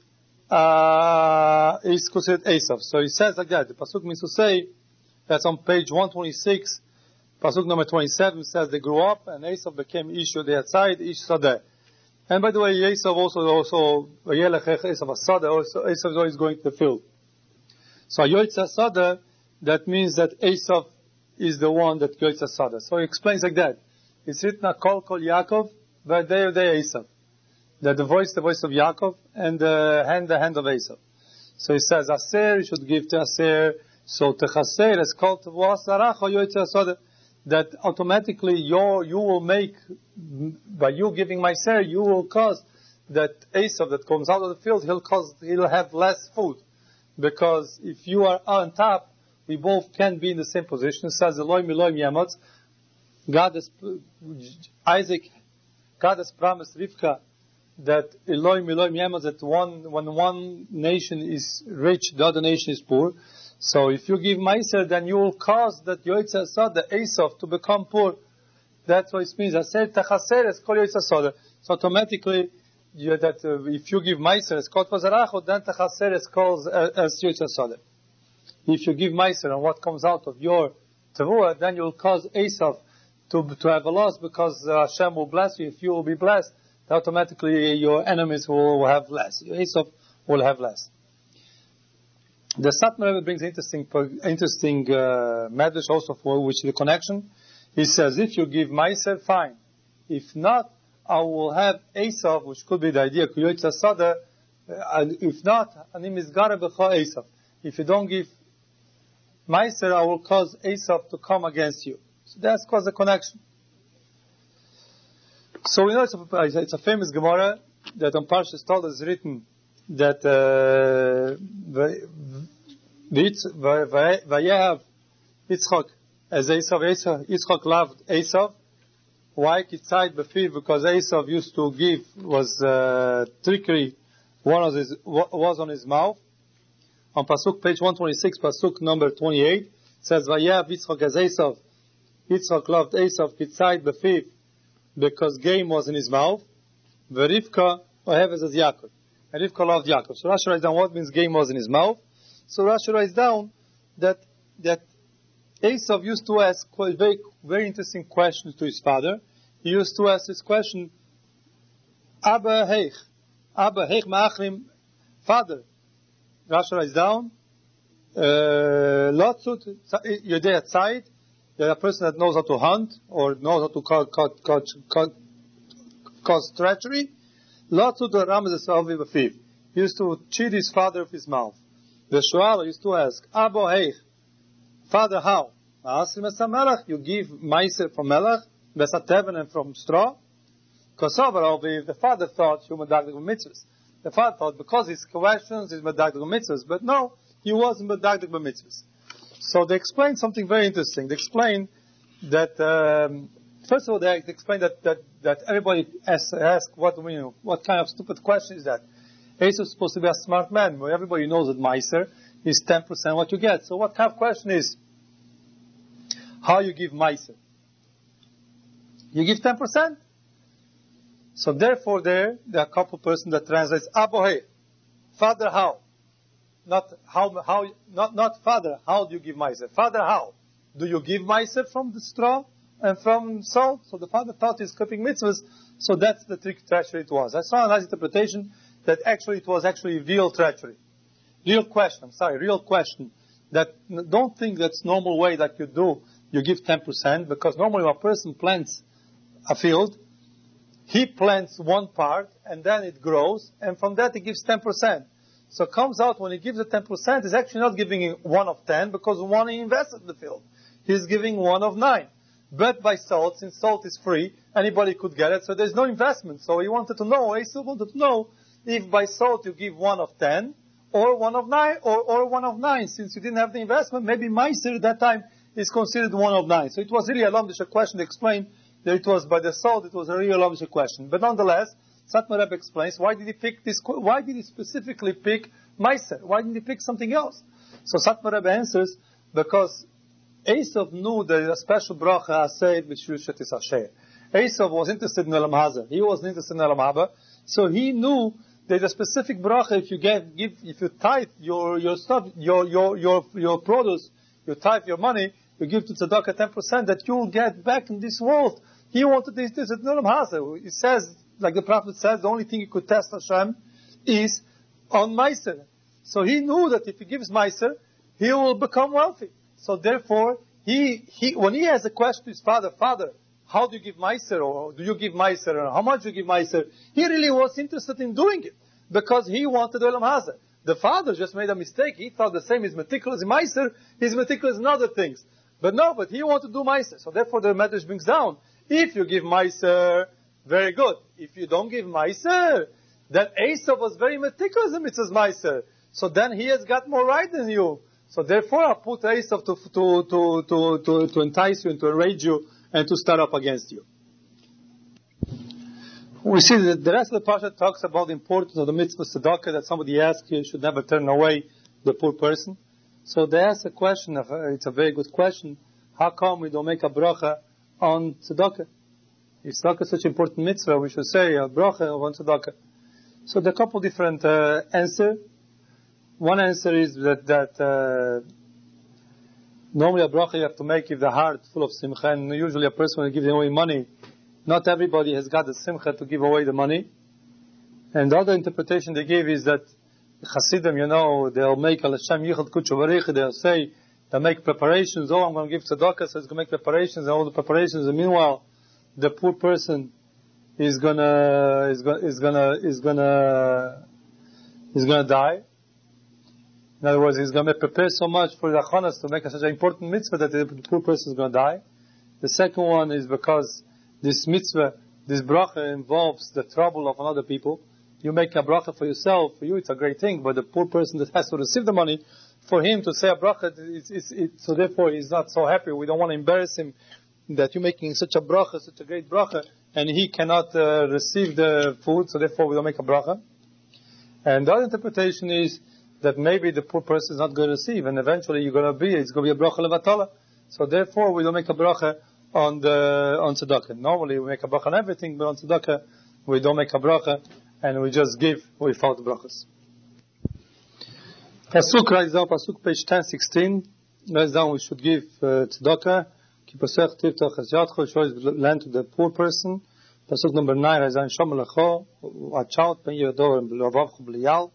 uh, is considered Esav. So he says like that. The pasuk means to say, that's on page one twenty-six, pasuk number twenty-seven says they grew up and Esav became Ish Yodei Tzayid, Ish Sadeh. And by the way, Esav also, also, Esav Sadeh, also, Esav is always going to the field. So Yoitze Sadeh, that means that Esav is the one that Yoitze Sadeh. So he explains like that. It's written, Kol Kol Yaakov, V'adei Yodei Esav. That the voice, the voice of Yaakov, and the hand, the hand of Esav. So he says, Aser, you should give to Aser. So Techaser is called to V'asaracho Yoitze Sadeh. That automatically your, you will make, by you giving Meiser, you will cause that Esav that comes out of the field, he'll cause, he'll have less food. Because if you are on top, we both can't be in the same position. It says, Elohim, Elohim, Yamot. God has, Isaac, God has promised Rivka that Elohim, Elohim, Yamot, that one, when one nation is rich, the other nation is poor. So if you give Meiser, then you will cause that Yoitze Sadeh, Esav, to become poor. That's what it means. Aser Techaser es kol Yoitze Sadeh. So automatically, you, that uh, if you give Meiser as Kot Vazaracho, then Techaser is called as Yoitze Sadeh. If you give Meiser and what comes out of your Tevuah, then you will cause Esav to to have a loss, because uh, Hashem will bless you. If you will be blessed, automatically your enemies will, will have less. Esav will have less. The Satmar Rebbe brings interesting, interesting uh, medrash also for which the connection. He says, if you give Meiser, fine. If not, I will have Esav, which could be the idea, Yoitze Sadeh, and if not, Anim is Gara B'cha Esav. If you don't give Meiser, I will cause Esav to come against you. So that's cause the connection. So we know it's a, it's a famous Gemara that on Parshas told us written that Vayehav Yitzchak as Esav, Yitzchak loved Esav. Why? Kitzayid Befiv, because Esav used to give, was uh, trickery, one of his, was on his mouth. On Pasuk, page one twenty-six, Pasuk number twenty-eight, says, Vayehav Yitzchak as Esav. Yitzchak loved Esav, Kitzayid Befiv, because game was in his mouth. Verivka, Ohev as Yaakov. And Rivka loved Yaakov. So Rashi writes down what means game was in his mouth. So Rashi writes down that, that Esav used to ask very, very interesting questions to his father. He used to ask this question, Abba Heich, Abba Heich Ma'achrim, father. Rashi writes down, Lotzut Yodei Tzayid, that a person that knows how to hunt, or knows how to cause, cause, cause, cause treachery, Lotzut Ramazes Aviv Afiv. He used to cheat his father of his mouth. The Shoala used to ask, Abba Heich, Father, how? You give meiser from melech, besateven and from straw. Kosover, the father thought he was medagdig mitzvahs. The father thought because his questions is medagdig mitzvahs, but no, he wasn't medagdig mitzvahs. So they explained something very interesting. They explained that um, first of all, they explained that that, that everybody asks ask, what you know, what kind of stupid question is that? Esau is supposed to be a smart man, but everybody knows that meiser is ten percent what you get. So what kind of question is how you give meiser? You give ten percent. So therefore, there there are a couple person that translates Abohe, Father, how? Not how how not not Father, how do you give meiser? Father, how do you give meiser from the straw and from salt? So the father thought he's keeping mitzvahs. So that's the trick treachery it was. I saw a nice interpretation that actually it was actually real treachery, real question. I'm sorry, real question. That don't think that's normal way that you do. You give ten percent because normally when a person plants a field, he plants one part and then it grows, and from that he gives ten percent. So it comes out when he gives the ten percent, he's actually not giving one of ten because one he invested in the field. He's giving one of nine. But by salt, since salt is free, anybody could get it, so there's no investment. So he wanted to know, he still wanted to know if by salt you give one of ten, or one of nine, or, or one of nine. Since you didn't have the investment, maybe meiser at that time is considered one of nine. So it was really a lomdisha question to explain that it was by the salt, it was a real lomdisha question. But nonetheless, Satmar Rebbe explains, why did he pick this, why did he specifically pick meiser? Why didn't he pick something else? So Satmar Rebbe answers, because Esav knew there is a special bracha asayid which Yushat is Asher. Esav was interested in Elam Hazar. He wasn't interested in Elam Haba. So he knew there's a specific bracha if you give, give if you tithe your, your stuff, your, your, your, your produce, you tithe your money, you give to tzedakah ten percent that you'll get back in this world. He wanted this, this, in Elam Hazar. He says, like the Prophet says, the only thing you could test Hashem is on Meiser. So he knew that if he gives Meiser, he will become wealthy. So therefore, he, he, when he has a question to his father, Father, how do you give Meiser, or do you give Meiser, or how much do you give Meiser? He really was interested in doing it, because he wanted Olam Hazeh. The father just made a mistake. He thought the same is meticulous in Meiser, he's meticulous in other things. But no, but he wanted to do Meiser. So therefore the Medrash brings down, if you give Meiser, very good. If you don't give Meiser, then Esav was very meticulous in Mitzvah's Meiser. So then he has got more right than you. So therefore, I put Esav to, to, to, to, to, to entice you and to enrage you and to start up against you. We see that the rest of the Parsha talks about the importance of the mitzvah tzedakah, that somebody asked you should never turn away the poor person. So they ask a question, of, uh, it's a very good question, how come we don't make a bracha on tzedakah? If tzedakah is such an important mitzvah, we should say a bracha on tzedakah. So there are a couple different uh, answers. One answer is that, that uh, normally a bracha you have to make if the heart is full of simcha, and usually a person will give away money. Not everybody has got the simcha to give away the money. And the other interpretation they give is that Hasidim, you know, they'll make Al Hashem Yichud Kudshu Barich, they'll say, they'll make preparations, oh, I'm going to give tzedakah, so it's going to make preparations, and all the preparations, and meanwhile, the poor person is gonna, is gonna, is gonna, is gonna, is gonna die. In other words, he's going to prepare so much for the achanas to make such an important mitzvah that the poor person is going to die. The second one is because this mitzvah, this bracha involves the trouble of another people. You make a bracha for yourself, for you it's a great thing, but the poor person that has to receive the money, for him to say a bracha, it's, it's, it's, so therefore he's not so happy. We don't want to embarrass him that you're making such a bracha, such a great bracha, and he cannot uh, receive the food, so therefore we don't make a bracha. And the other interpretation is that maybe the poor person is not going to receive, and eventually you're going to be, it's going to be a bracha levatala. So therefore we don't make a bracha on the, on tzedakah. Normally we make a bracha on everything, but on tzedakah we don't make a bracha, and we just give without brachas. Pasuk writes down, Pasuk page ten sixteen, writes down we should give uh, tzedakah, ki posech tiftach es yadcho, shows land to the poor person. Pasuk number nine writes down, shom lecho, watch out, pen yodor, and b'lovavcho b'liyal.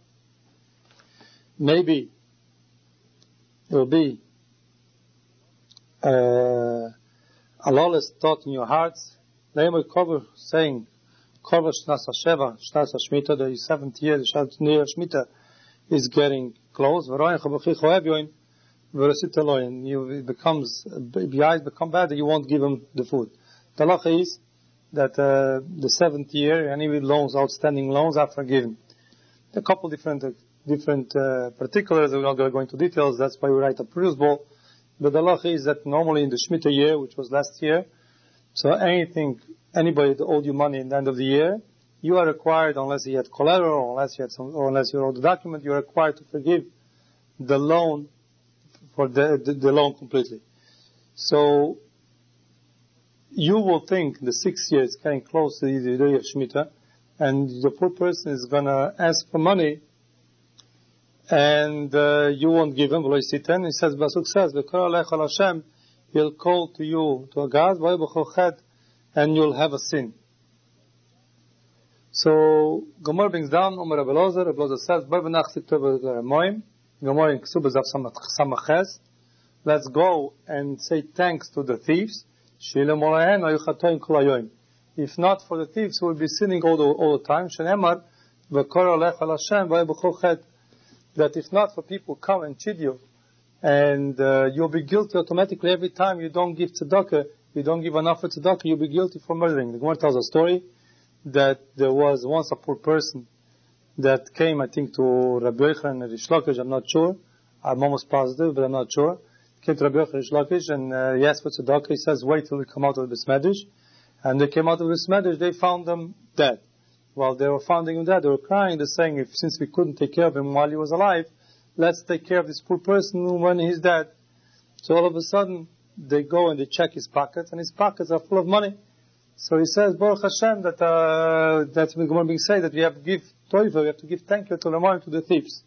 Maybe it will be uh, a lawless thought in your hearts. Nehemiah cover saying, "Cover shnas hasheva, shnas hashmita." The seventh year, the Shmita is getting close. and you, it becomes, your eyes become bad, that you won't give him the food. The halacha is that uh, the seventh year, any loans, outstanding loans, are forgiven. A couple different, uh, different uh, particulars. We're not going to go into details. That's why we write a principle. But the halacha is that normally in the Shemitah year, which was last year, so anything, anybody that owed you money in the end of the year, you are required, unless you had collateral, or unless you had some, or unless you owed the document, you are required to forgive the loan for the, the, the loan completely. So you will think the sixth year is getting close to the day of Shemitah, and the poor person is going to ask for money, and uh, you won't give him. He says, Basuk says, Hashem, he'll call to you to a God, and you'll have a sin. So Gemara brings down, Umar Rabbi Elazar, Rabbi Elazar says, let's go and say thanks to the thieves. If not for the thieves, we will be sinning all the, all the time. That if not for people come and cheat you, and uh, you'll be guilty automatically every time you don't give tzedakah, you don't give enough for tzedakah, you'll be guilty for murdering. The Gemara tells a story that there was once a poor person that came, I think, to Rabbi Yochanan and Rish Lakish. I'm not sure. I'm almost positive, but I'm not sure. Came to Rabbi Yochanan and Rish Lakish, and uh, he asked for tzedakah. He says, wait till we come out of this medrash. And they came out of this medrash, they found them dead. While they were finding him dead, they were crying. They're saying, if since we couldn't take care of him while he was alive, let's take care of this poor person when he's dead. So all of a sudden, they go and they check his pockets, and his pockets are full of money. So he says, Baruch Hashem, that, uh, that's the Gemara being said, that we have to give toiva, we have to give thank you to the to the thieves.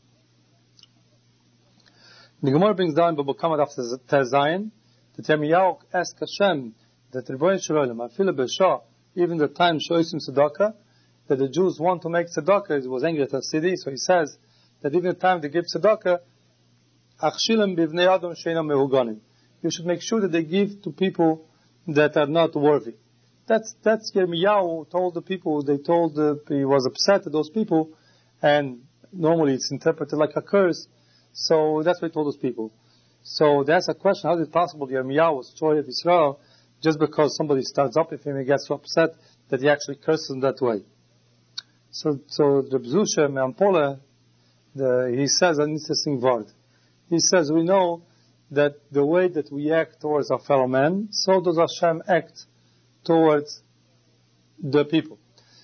The Gemara brings down, Babu Kamad after Tezayin, that Yirmiyahu asked Hashem, that Rebbeinu Shalom, Afilu B'Shah, even the time Shoisim Tzedakah, that the Jews want to make tzedakah, he was angry at Hasidi, so he says, that even the time they give tzedakah, Achshilim Bivnei Adam Sheina Mehuganim. You should make sure that they give to people that are not worthy. That's, that's Yirmiyahu told the people, they told, the, he was upset at those people, and normally it's interpreted like a curse, so that's what he told those people. So that's a question, how is it possible Yirmiyahu was joy of Israel, just because somebody starts up with him, he gets so upset that he actually curses in that way. So, so the Bzusha Me'ampola, the, he says an interesting word. He says, we know that the way that we act towards our fellow man, so does Hashem act towards the people.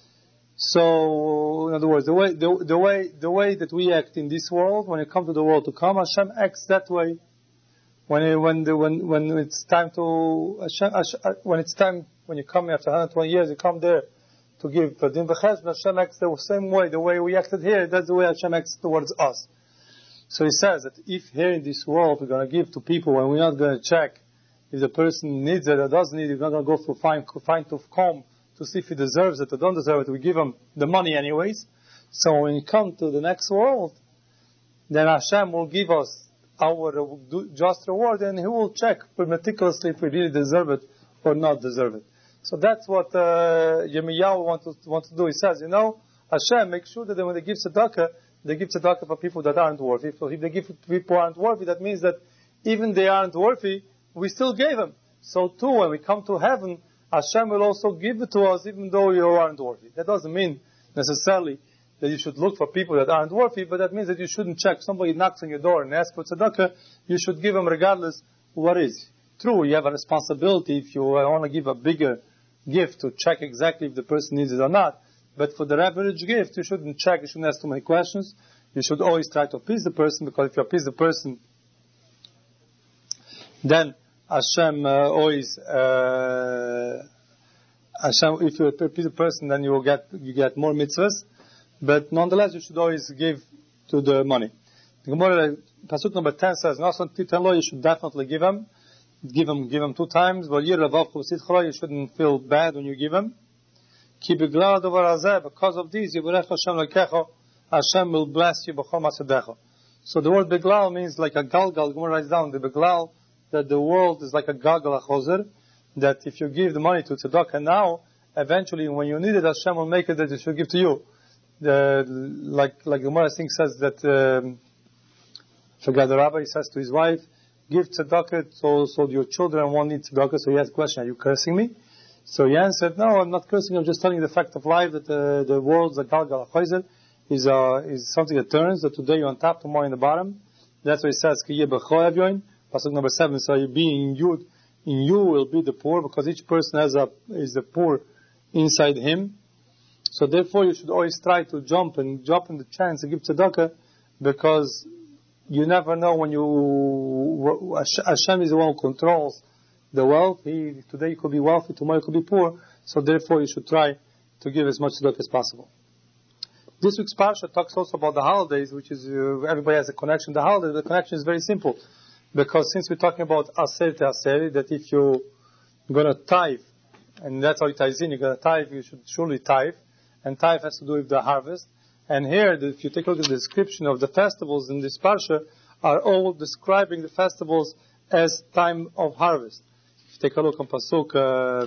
So, in other words, the way, the, the way, the way that we act in this world, when it comes to the world to come, Hashem acts that way. When, it, when, the, when, when it's time to, Hashem, Hashem, when it's time, when you come after one hundred twenty years, you come there to give Din V'Chesed, Hashem acts the same way, the way we acted here, that's the way Hashem acts towards us. So he says that if here in this world we're going to give to people and we're not going to check if the person needs it or doesn't need it, we're not going to go for fine, fine tooth comb to see if he deserves it or don't deserve it, we give him the money anyways. So when you come to the next world, then Hashem will give us our just reward and He will check meticulously if we really deserve it or not deserve it. So that's what uh, Yirmiyahu wants to, want to do. He says, you know, Hashem, make sure that when they give tzedakah, they give tzedakah for people that aren't worthy. So if they give people who aren't worthy, that means that even they aren't worthy, we still gave them. So too, when we come to heaven, Hashem will also give it to us even though you aren't worthy. That doesn't mean necessarily that you should look for people that aren't worthy, but that means that you shouldn't check. Somebody knocks on your door and asks for tzedakah, you should give them regardless what is. True, you have a responsibility if you want to give a bigger gift to check exactly if the person needs it or not. But for the average gift, you shouldn't check, you shouldn't ask too many questions. You should always try to appease the person, because if you appease the person, then Hashem uh, always, uh, Hashem, if you appease the person, then you will get, you get more mitzvahs. But nonetheless, you should always give to the money. The Gemara, Pasuk number ten says, you should definitely give him. Give him, give him two times. You shouldn't feel bad when you give him. Because of these, Hashem will bless you. So the word beglal means like a galgal. Gemara writes down the beglal, that the world is like a galgal achozer, that if you give the money to tzedakah now, eventually when you need it, Hashem will make it that it should give to you. The, like, like the Gemara I think says that, um, forget the rabbi, he says to his wife, give tzedakah, so, so your children won't need tzedakah. So he asked the question, are you cursing me? So he answered, no, I'm not cursing, I'm just telling you the fact of life, that uh, the world, the Galgal HaChozer, is, uh, is something that turns, that today you're on top, tomorrow in the bottom. That's what he says, Ki yeh b'cho avyoin. Pasuk number seven, so you be in you, in you will be the poor, because each person has a, is the poor inside him. So therefore you should always try to jump and jump in the chance to give tzedakah, because you never know when you, Hashem is the one who controls the wealth. He, today you could be wealthy, tomorrow you could be poor. So therefore you should try to give as much tzedakah as possible. This week's parsha talks also about the holidays, which is, uh, everybody has a connection to the holidays. The connection is very simple. Because since we're talking about Aser Te'aseri, that if you're going to tithe, and that's how it ties in, you're going to tithe, you should surely tithe. And tithe has to do with the harvest. And here, if you take a look at the description of the festivals in this parsha, are all describing the festivals as time of harvest. If you take a look on Pasuk, uh,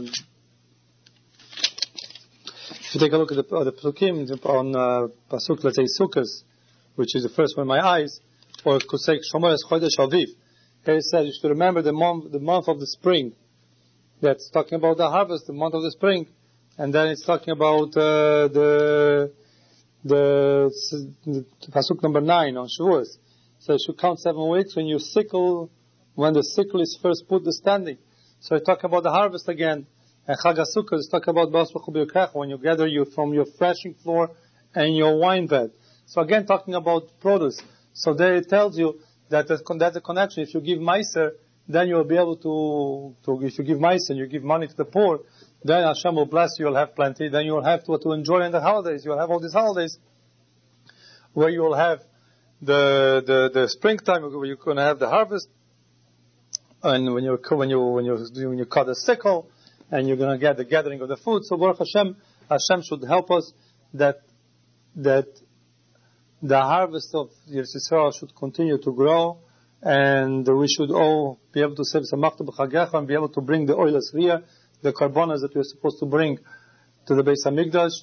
if you take a look at the, uh, the Pasukim on uh, Pasuk, let's say Sukkot, which is the first one in my eyes, or Kusek Shomer Chodesh Aviv. Here it says you should remember the month, the month of the spring. That's talking about the harvest, the month of the spring. And then it's talking about uh, the, the the pasuk number nine on Shavuos. So you should count seven weeks when you sickle, when the sickle is first put to standing. So it's talking about the harvest again. And Chag HaSukkot is talking about when you gather you from your threshing floor and your wine bed. So again talking about produce. So there it tells you that that's a connection. If you give meiser, then you will be able to, to if you give meiser and you give money to the poor, then Hashem will bless you, you'll have plenty, then you will have to, to enjoy in the holidays. You'll have all these holidays where you will have the, the, the springtime, where you're going to have the harvest, and when you, when you, when you, when you cut the sickle, and you're going to get the gathering of the food. So Baruch Hashem, Hashem should help us that, that the harvest of Eretz Yisrael should continue to grow, and we should all be able to say Samachta b'chagecha and be able to bring the oilas riyah, the karbonas that we're supposed to bring to the Beis HaMikdash,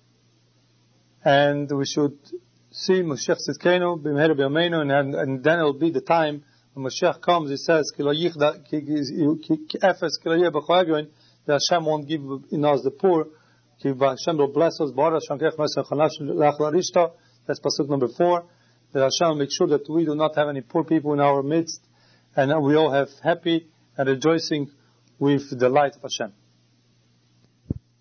and we should see Mashiach Tzidkenu b'meher b'yameinu, and, and then it will be the time when Mashiach comes. He says that Hashem won't give in us the poor. Hashem will bless us. That's pasuk number four. That Hashem will make sure that we do not have any poor people in our midst, and we all have happy and rejoicing with the light of Hashem.